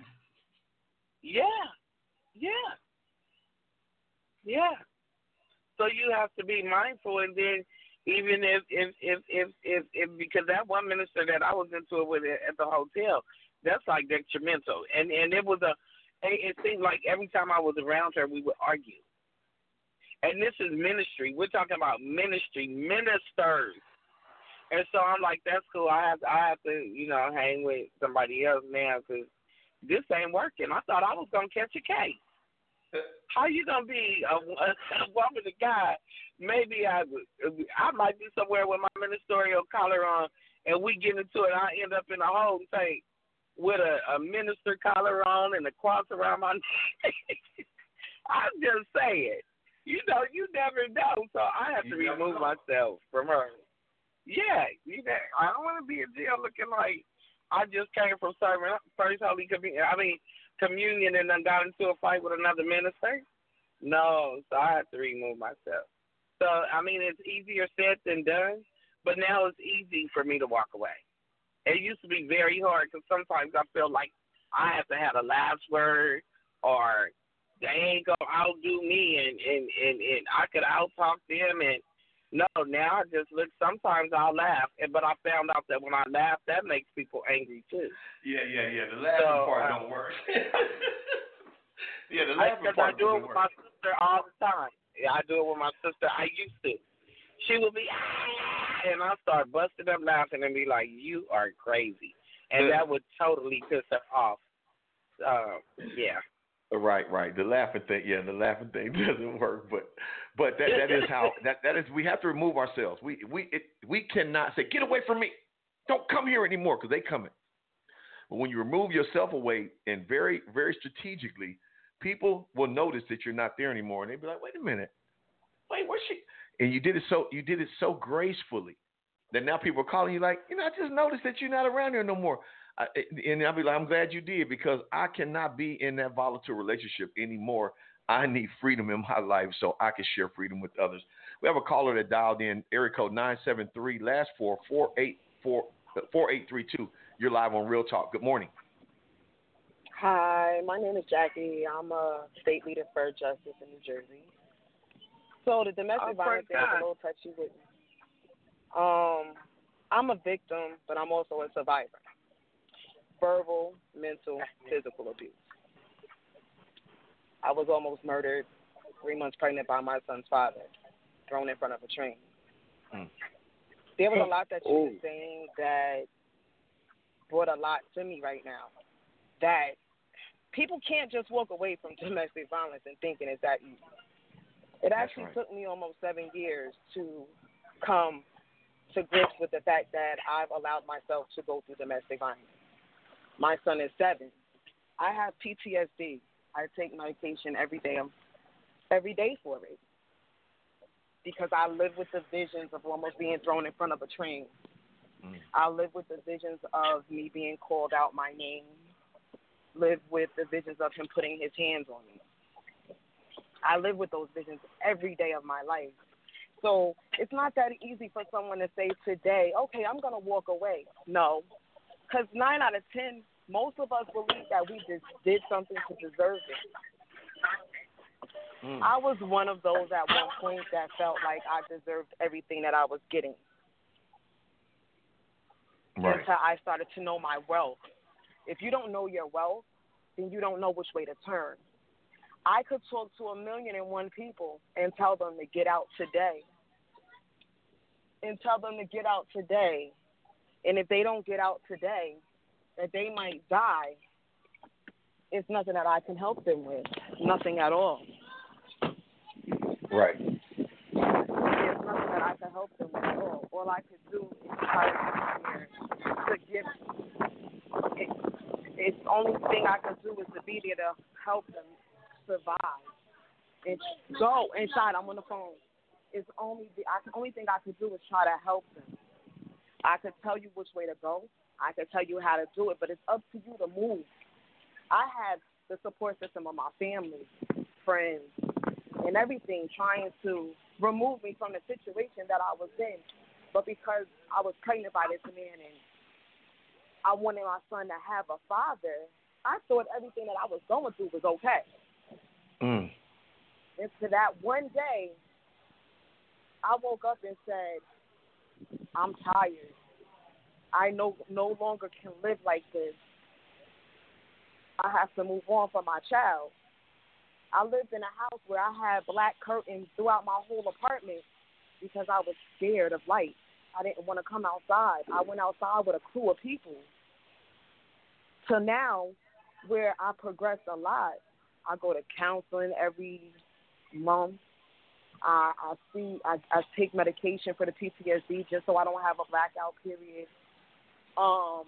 Yeah. Yeah. Yeah. So you have to be mindful, and then even if if if if if, if because that one minister that I was into it with at the hotel, that's like detrimental, and and it was a, it seemed like every time I was around her, we would argue. And this is ministry. We're talking about ministry, ministers. And so I'm like, that's cool. I have I have to you know hang with somebody else now because this ain't working. I thought I was gonna catch a case. How you gonna be a, a, a woman, a guy? Maybe I I might be somewhere with my ministerial collar on, and we get into it. I end up in a whole thing with a, a minister collar on and a cross around my neck. I'm just saying, you know, you never know. So I have to you remove myself from her. Yeah, you know, I don't want to be in jail looking like I just came from serving First Holy Communion. I mean, communion, and then got into a fight with another minister. No, so I had to remove myself. So I mean, it's easier said than done, but now it's easy for me to walk away. It used to be very hard because sometimes I feel like I have to have a last word, or they ain't gonna outdo me, and and and, and I could outtalk them. And no, now I just look. Sometimes I'll laugh, and but I found out that when I laugh, that makes people angry too. Yeah, yeah, yeah. The laughing so, part uh, don't work. Yeah, the laughing I, part I do it doesn't with work. my sister all the time. Yeah, I do it with my sister. I used to. She would be, ah, and I start busting up laughing and be like, "You are crazy," and that would totally piss her off. Uh, yeah. Right, right. The laughing thing, yeah, the laughing thing doesn't work, but but that, that is how that, that is. We have to remove ourselves. We we it, we cannot say, "Get away from me! Don't come here anymore," because they coming. But when you remove yourself away and very very strategically, people will notice that you're not there anymore, and they'll be like, "Wait a minute, wait, where's she?" And you did it so you did it so gracefully that now people are calling you like, you know, I just noticed that you're not around here no more. I, and I'll be like, I'm glad you did, because I cannot be in that volatile relationship anymore. I need freedom in my life so I can share freedom with others. We have a caller that dialed in, area code nine seven three, last four, four eight four, four eight three two. You're live on Real Talk. Good morning. Hi, my name is Jackie. I'm a state leader for justice in New Jersey. So the domestic Oh, violence thing is a little touchy with me. Um, I'm a victim, but I'm also a survivor. Verbal, mental, physical abuse. I was almost murdered, three months pregnant by my son's father, thrown in front of a train. Mm. There was a lot that you were saying that brought a lot to me right now. That people can't just walk away from domestic violence and thinking it's that easy. It actually right. took me almost seven years to come to grips with the fact that I've allowed myself to go through domestic violence. My son is seven. I have P T S D. I take medication every day, every day for it, because I live with the visions of almost being thrown in front of a train. Mm. I live with the visions of me being called out my name, live with the visions of him putting his hands on me. I live with those visions every day of my life. So it's not that easy for someone to say today, okay, I'm going to walk away. No, because nine out of ten, most of us believe that we just did something to deserve it. Mm. I was one of those at one point that felt like I deserved everything that I was getting. Right. Until I started to know my wealth. If you don't know your wealth, then you don't know which way to turn. I could talk to a million and one people and tell them to get out today. And tell them to get out today. And if they don't get out today, that they might die, it's nothing that I can help them with. Nothing at all. Right. There's nothing that I can help them with at all. All I could do is try to give it. It's the only thing I could do is to be there to help them survive. And go inside. I'm on the phone. It's only the I, only thing I could do is try to help them. I could tell you which way to go. I could tell you how to do it, but it's up to you to move. I had the support system of my family, friends, and everything trying to remove me from the situation that I was in. But because I was pregnant by this man and I wanted my son to have a father, I thought everything that I was going through was okay. Mm. And to that one day, I woke up and said, I'm tired. I no, no longer can live like this. I have to move on for my child. I lived in a house where I had black curtains throughout my whole apartment because I was scared of light. I didn't want to come outside. I went outside with a crew of people. So now, where I progressed a lot, I go to counseling every month. I, I see, I, I take medication for the P T S D just so I don't have a blackout period. Um,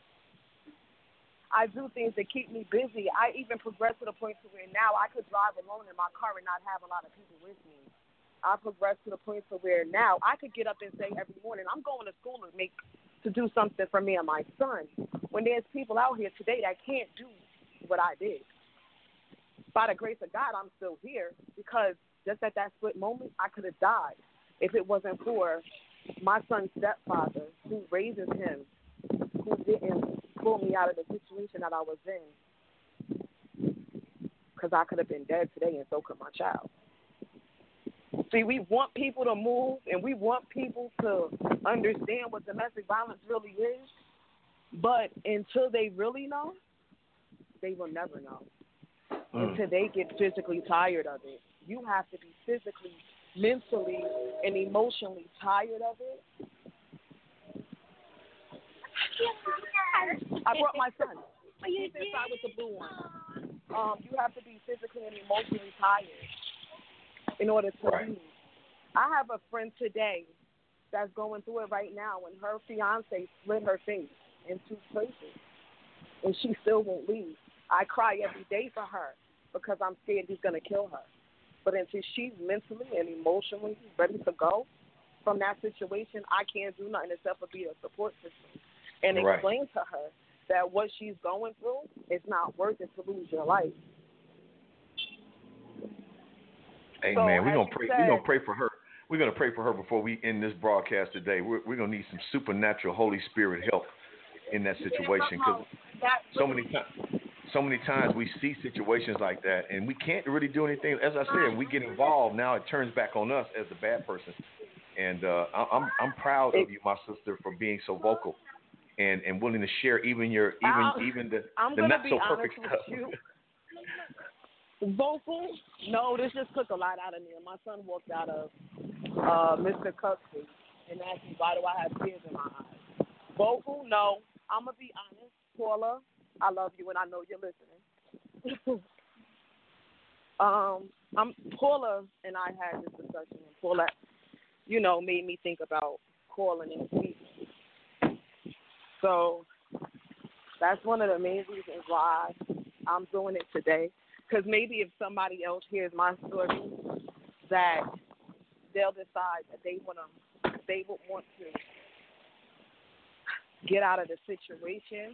I do things that keep me busy. I even progressed to the point to where now I could drive alone in my car and not have a lot of people with me. I progressed to the point to where now I could get up and say every morning, I'm going to school to make to do something for me and my son. When there's people out here today that can't do what I did. By the grace of God, I'm still here because just at that split moment, I could have died if it wasn't for my son's stepfather who raises him, who didn't pull me out of the situation that I was in, because I could have been dead today and so could my child. See, we want people to move and we want people to understand what domestic violence really is, but until they really know, they will never know. Mm. Until they get physically tired of it. You have to be physically, mentally, and emotionally tired of it. I brought my son. He's inside with the blue one. Um, you have to be physically and emotionally tired in order to right. leave. I have a friend today that's going through it right now, and her fiance split her face in two places, and she still won't leave. I cry every day for her because I'm scared he's going to kill her. But until she's mentally and emotionally ready to go from that situation, I can't do nothing except for be a support system and right. explain to her that what she's going through is not worth it to lose your life. Amen. So, we're gonna pray. Said, we're gonna pray for her. We're gonna pray for her before we end this broadcast today. We're, we're gonna need some supernatural Holy Spirit help in that situation because so many times, so many times we see situations like that and we can't really do anything. As I said, we get involved. Now it turns back on us as the bad person. And uh, I'm I'm proud of you, my sister, for being so vocal and, and willing to share even your even I'll, even the, I'm the not be so perfect honest stuff. With you. Vocal? No, this just took a lot out of me. My son walked out of uh, Mister Cuxley and asked me, why do I have tears in my eyes? Vocal? No. I'm going to be honest. Paula, I love you and I know you're listening. um, I'm Paula and I had this discussion, and Paula, you know, made me think about calling and speaking. So that's one of the main reasons why I'm doing it today. Because maybe if somebody else hears my story, that they'll decide that they want to, they would want to get out of the situation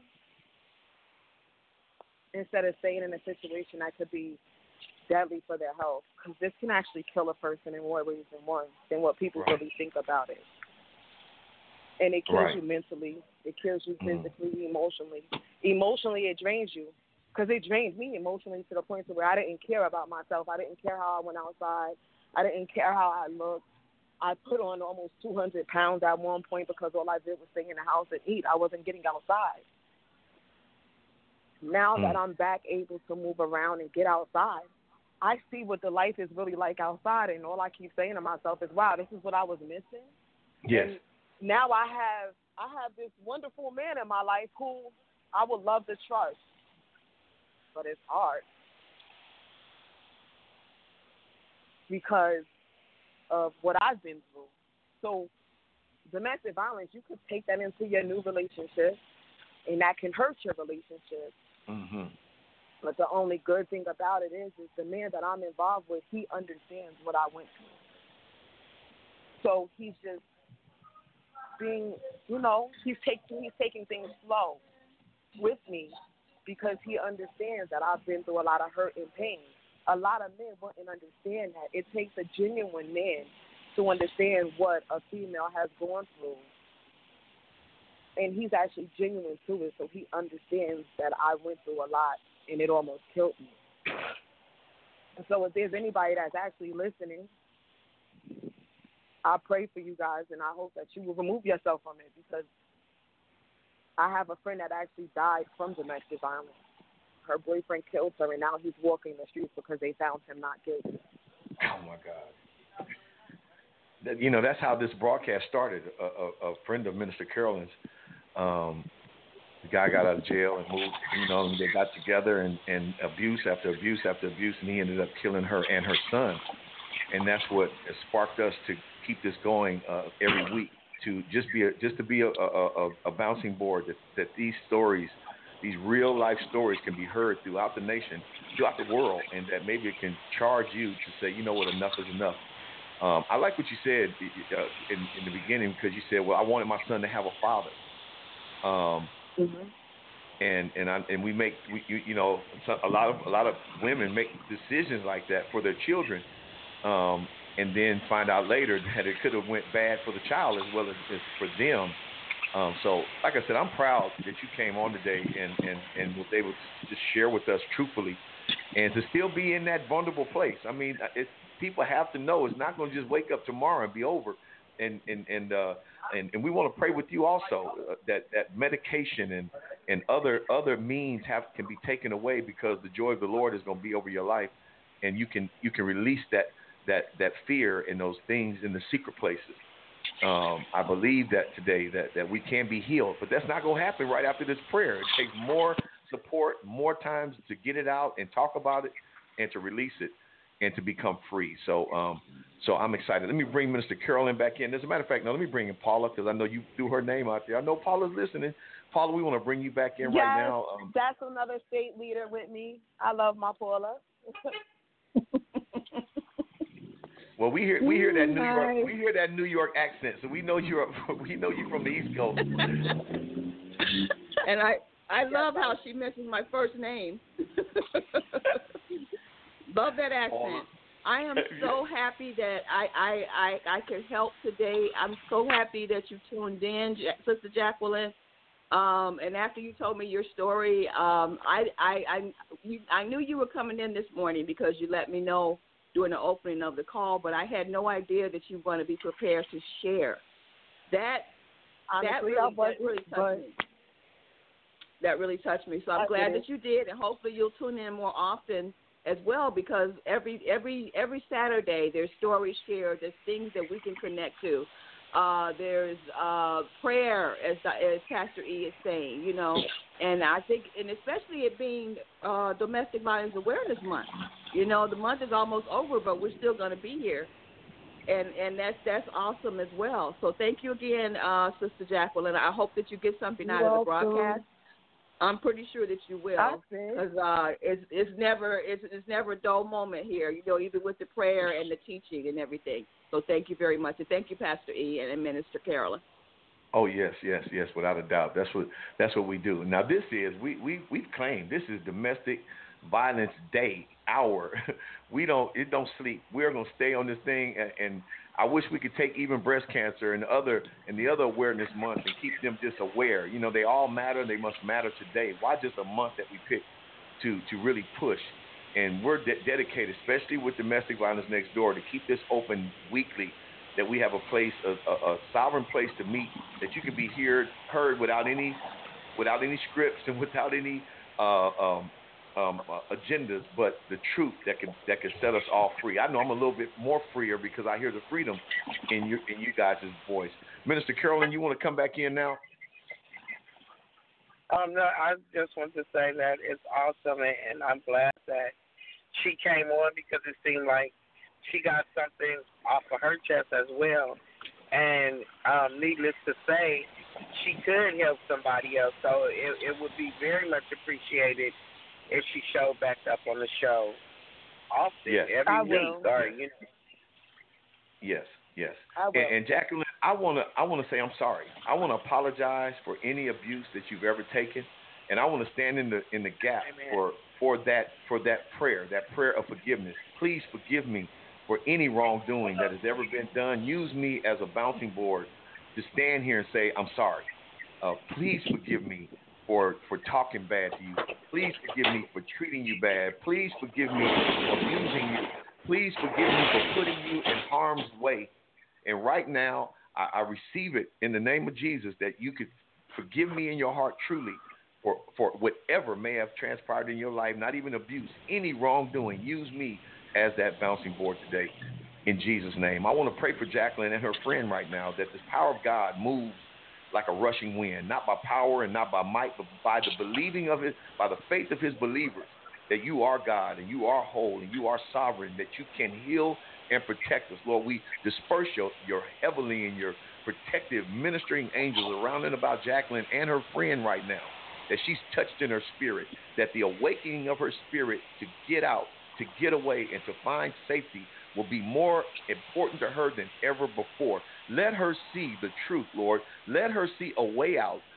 instead of staying in a situation that could be deadly for their health. Because this can actually kill a person in more ways than one than what people right. really think about it. And it kills right. you mentally. It kills you physically, mm. emotionally. Emotionally, it drains you. Because it drained me emotionally to the point to where I didn't care about myself. I didn't care how I went outside. I didn't care how I looked. I put on almost two hundred pounds at one point because all I did was stay in the house and eat. I wasn't getting outside. Now mm. that I'm back able to move around and get outside, I see what the life is really like outside, and all I keep saying to myself is, wow, this is what I was missing. Yes. And now I have I have this wonderful man in my life who I would love to trust. But it's hard because of what I've been through. So domestic violence, you could take that into your new relationship, and that can hurt your relationship. Mm-hmm. But the only good thing about it is, is the man that I'm involved with, he understands what I went through. So he's just being, you know, he's taking he's taking things slow with me. Because he understands that I've been through a lot of hurt and pain. A lot of men wouldn't understand that. It takes a genuine man to understand what a female has gone through. And he's actually genuine to it, so he understands that I went through a lot and it almost killed me. And so if there's anybody that's actually listening, I pray for you guys, and I hope that you will remove yourself from it, because I have a friend that actually died from domestic violence. Her boyfriend killed her, and now he's walking the streets because they found him not guilty. Oh, my God. That, you know, that's how this broadcast started. A, a, a friend of Minister Carolyn's, um, the guy got out of jail and moved, you know, and they got together, and, and abuse after abuse after abuse, and he ended up killing her and her son. And that's what sparked us to keep this going uh, every week. To just be a, just to be a, a, a bouncing board that, that these stories, these real life stories, can be heard throughout the nation, throughout the world, and that maybe it can charge you to say, you know what, enough is enough. Um, I like what you said uh, in, in the beginning, because you said, well, I wanted my son to have a father. Um, Mm-hmm. and and I, and we make we you, you know so- a lot of a lot of women make decisions like that for their children, um, and then find out later that it could have went bad for the child as well as, as for them. Um, so, like I said, I'm proud that you came on today and and and was able to just share with us truthfully, and to still be in that vulnerable place. I mean, it's, people have to know it's not going to just wake up tomorrow and be over. And and and uh, and, and we want to pray with you also uh, that that medication and and other other means have can be taken away, because the joy of the Lord is going to be over your life, and you can you can release that that that fear and those things in the secret places. Um, I believe that today that, that we can be healed, but that's not going to happen right after this prayer. It takes more support, more times to get it out and talk about it, and to release it, and to become free. So, um, so I'm excited. Let me bring Minister Carolyn back in. As a matter of fact, now let me bring in Paula, because I know you threw her name out there. I know Paula's listening. Paula, we want to bring you back in yes, right now. Um, that's another state leader with me. I love my Paula. Well, we hear we hear that New York we hear that New York accent, so we know you're we know you from the East Coast. And I I love how she mentions my first name. Love that accent. I am so happy that I I, I I could help today. I'm so happy that you tuned in, Sister Jacqueline. Um, and after you told me your story, um, I I I, you, I knew you were coming in this morning because you let me know during the opening of the call, but I had no idea that you were going to be prepared to share. That Honestly, that really, that really touched but... me. That really touched me. So I'm I glad did. that you did, and hopefully you'll tune in more often as well, because every every every Saturday there's stories shared, there's things that we can connect to. Uh, there's uh, prayer, as as Pastor E is saying, you know, and I think, and especially it being uh, Domestic Violence Awareness Month. You know, the month is almost over, but we're still going to be here, and and that's that's awesome as well. So thank you again, uh, Sister Jacqueline. I hope that you get something out of the broadcast. I'm pretty sure that you will, because uh, it's it's never it's it's never a dull moment here. You know, even with the prayer and the teaching and everything. So thank you very much, and thank you, Pastor E and Minister Carolyn. Oh yes, yes, yes, without a doubt. That's what that's what we do. Now this is we we we've claimed this is Domestic Violence Day hour. We don't it don't sleep. We're gonna stay on this thing, and, and I wish we could take even breast cancer and other and the other awareness months and keep them just aware. You know, they all matter. They must matter today. Why just a month that we pick to to really push? And we're de- dedicated, especially with Domestic Violence Next Door, to keep this open weekly. That we have a place, a, a, a sovereign place to meet, that you can be heard, heard without any, without any scripts and without any uh, um, um, uh, agendas, but the truth that can that can set us all free. I know I'm a little bit more freer because I hear the freedom in you in you guys' voice. Minister Carolyn, you want to come back in now? Um, no, I just want to say that it's awesome, and I'm glad that she came on, because it seemed like she got something off of her chest as well. And um, needless to say, she could help somebody else. So it, it would be very much appreciated if she showed back up on the show often, yes. every I week. will. Or, you know. Yes, yes. I will. And, and Jacqueline, I want to I want to say I'm sorry. I want to apologize for any abuse that you've ever taken, and I want to stand in the in the gap Amen. for for that for that prayer, that prayer of forgiveness. Please forgive me for any wrongdoing that has ever been done. Use me as a bouncing board to stand here and say, I'm sorry. Uh, please forgive me for, for talking bad to you. Please forgive me for treating you bad. Please forgive me for abusing you. Please forgive me for putting you in harm's way. And right now, I, I receive it in the name of Jesus, that you could forgive me in your heart truly for, for whatever may have transpired in your life, not even abuse, any wrongdoing. Use me as that bouncing board today, in Jesus' name. I want to pray for Jacqueline and her friend right now, that this power of God moves like a rushing wind, not by power and not by might, but by the believing of it, by the faith of his believers, that you are God and you are whole and you are sovereign, that you can heal and protect us. Lord, we disperse your, your heavenly and your protective ministering angels around and about Jacqueline and her friend right now, that she's touched in her spirit, that the awakening of her spirit to get out, to get away, and to find safety will be more important to her than ever before. Let her see the truth, Lord. Let her see a way out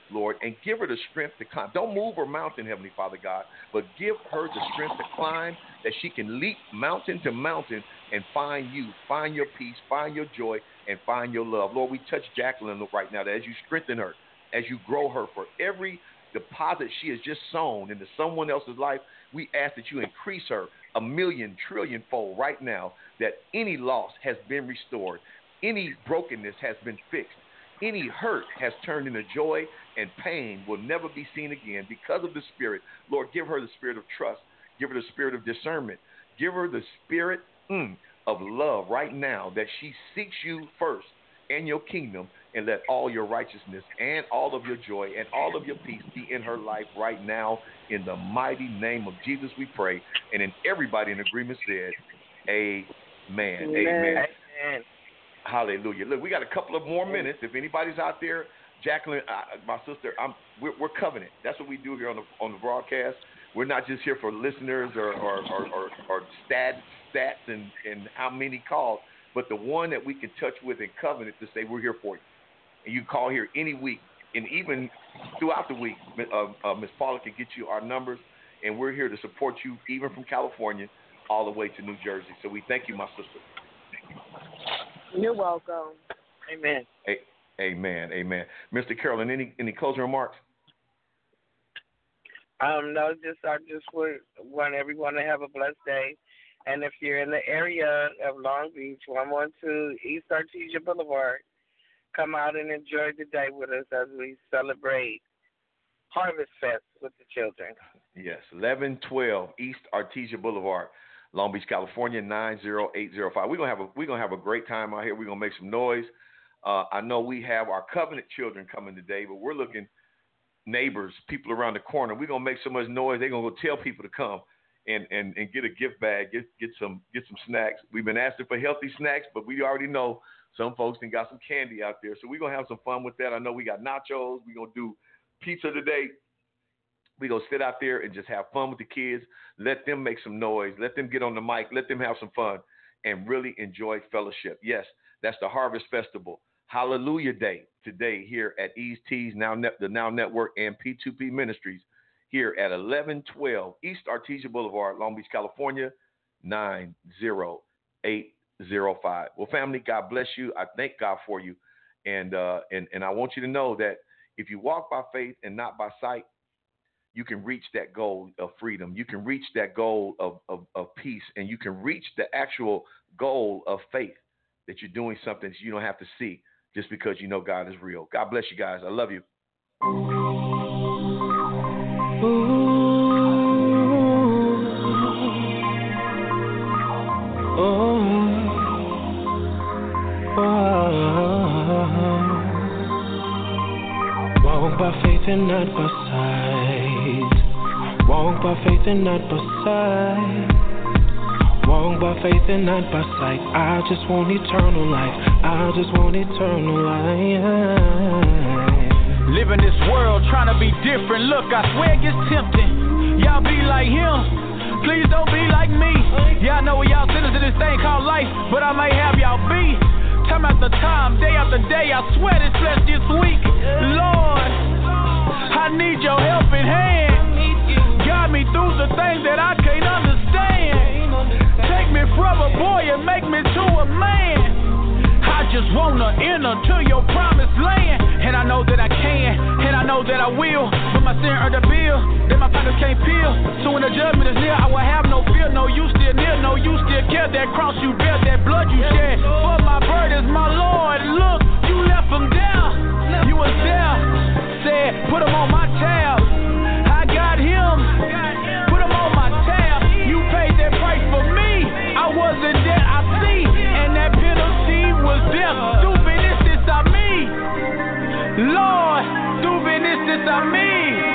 Lord, and give her the strength to climb. Don't move her mountain, Heavenly Father God, but give her the strength to climb, that she can leap mountain to mountain and find you, find your peace, find your joy, and find your love. Lord, we touch Jacqueline right now, that as you strengthen her, as you grow her, for every deposit she has just sown into someone else's life, we ask that you increase her a million, trillion fold right now, that any loss has been restored, any brokenness has been fixed, any hurt has turned into joy, and pain will never be seen again because of the Spirit. Lord, give her the spirit of trust. Give her the spirit of discernment. Give her the spirit mm, of love right now, that she seeks you first and your kingdom, and let all your righteousness and all of your joy and all of your peace be in her life right now. In the mighty name of Jesus we pray. And then everybody in agreement said, amen. Amen. Amen. Amen. Hallelujah. Look, we got a couple of more minutes. If anybody's out there, Jacqueline, uh, my sister, I'm, we're, we're covenant. That's what we do here on the on the broadcast. We're not just here for listeners or or, or, or, or stat, stats and, and how many calls, but the one that we can touch with in covenant to say we're here for you. And you can call here any week, and even throughout the week, uh, uh, Miz Paula can get you our numbers, and we're here to support you even from California all the way to New Jersey. So we thank you, my sister. You're welcome. Amen. Hey, amen. Amen. Mister Carolyn, any any closing remarks? Um, no, just I just would want everyone to have a blessed day. And if you're in the area of Long Beach, one one two East Artesia Boulevard, come out and enjoy the day with us as we celebrate Harvest Fest with the children. Yes, eleven twelve East Artesia Boulevard, Long Beach, California, nine zero eight zero five. We're gonna have a we're gonna have a great time out here. We're gonna make some noise. Uh, I know we have our covenant children coming today, but we're looking neighbors, people around the corner. We're gonna make so much noise, they're gonna go tell people to come and, and, and get a gift bag, get get some get some snacks. We've been asking for healthy snacks, but we already know some folks done got some candy out there. So we're gonna have some fun with that. I know we got nachos, we're gonna do pizza today. We're going to sit out there and just have fun with the kids, let them make some noise, let them get on the mic, let them have some fun, and really enjoy fellowship. Yes, that's the Harvest Festival. Hallelujah Day today here at E's Tees, Now Net, the Now Network, and P two P Ministries here at eleven twelve East Artesia Boulevard, Long Beach, California, nine zero eight zero five. Well, family, God bless you. I thank God for you. And, uh, and, and I want you to know that if you walk by faith and not by sight, you can reach that goal of freedom. You can reach that goal of, of, of peace, and you can reach the actual goal of faith, that you're doing something that you don't have to see just because you know God is real. God bless you guys. I love you. Walk by faith and not by sight. Walk by faith and not by sight. Walk by faith and not by sight. I just want eternal life. I just want eternal life. Living this world trying to be different. Look, I swear it gets tempting. Y'all be like him. Please don't be like me. Y'all know we y'all sinners in this thing called life, but I may have y'all be. Time after time, day after day, I swear this flesh gets weak. Lord, I need your helping hand. Guide me through the things that I can't understand. Take me from a boy and make me to a man. I just wanna enter to your promised land. And I know that I can, and I know that I will. But my sin earned a bill that my pockets can't peel. So when the judgment is near, I will have no fear. No, you still near, no, you still care. That cross you bear, that blood you shed. For my burdens, my Lord, look, you left them there. You was there, said, put them on my tab. I got him, put them on my tab. You paid that price for me. I wasn't there, I see. And that penalty was death. Stupid is this I me. Lord, stupid is this I me.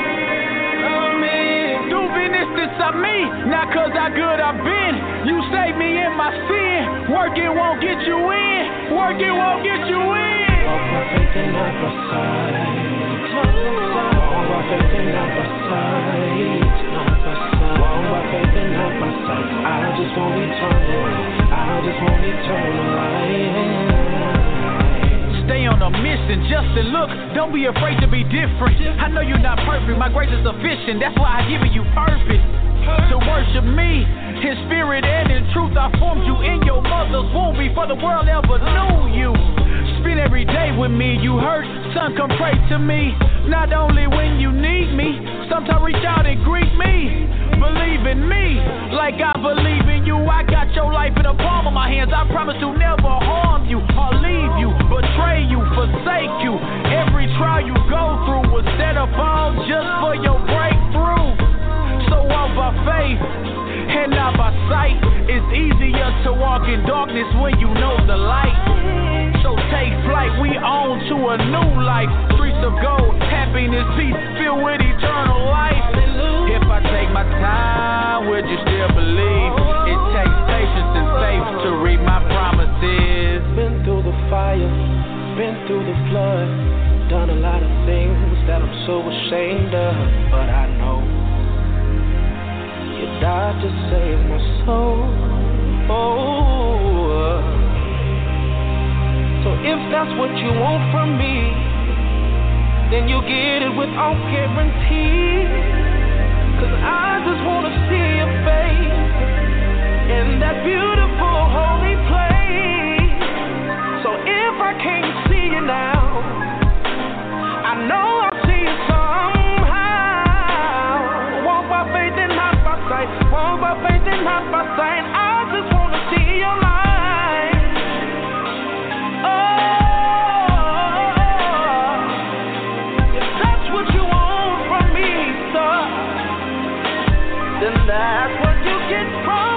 Stupid is this I me. Not cause how good I've been. You saved me in my sin. Working won't get you in. Working won't get you in. Walk by faith and not by sight. Walk by faith and not by sight. Walk by faith and not by sight. I just want eternal life. I just want eternal life. Stay on a mission. listen, Justin, look, don't be afraid to be different. I know you're not perfect, my grace is sufficient. That's why I give you purpose to worship me in spirit and in truth. I formed you in your mother's womb before the world ever knew you. Spend every day with me. You hurt, son, come pray to me. Not only when you need me, sometimes reach out and greet me. Believe in me like I believe in you. I got your life in the palm of my hands. I promise to never harm you or leave you, betray you, forsake you. Every trial you go through was set upon just for your breakthrough. So walk by faith and not by sight. It's easier to walk in darkness when you know the light. So take flight, we on to a new life. Streets of gold, happiness, peace, filled with eternal life. If I take my time, would you still believe? It takes patience and faith to read my promises. Been through the fire, been through the flood, done a lot of things that I'm so ashamed of, but I know you died to save my soul. Oh, so if that's what you want from me, then you get it without guarantee. Cause I just wanna see your face in that beautiful holy place. So if I can't see you now, I know I'll see you somehow. Walk by faith and not by sight. Walk by faith and not by sight. I just wanna see your light. Oh, if that's what you want from me, sir, then that's what you get from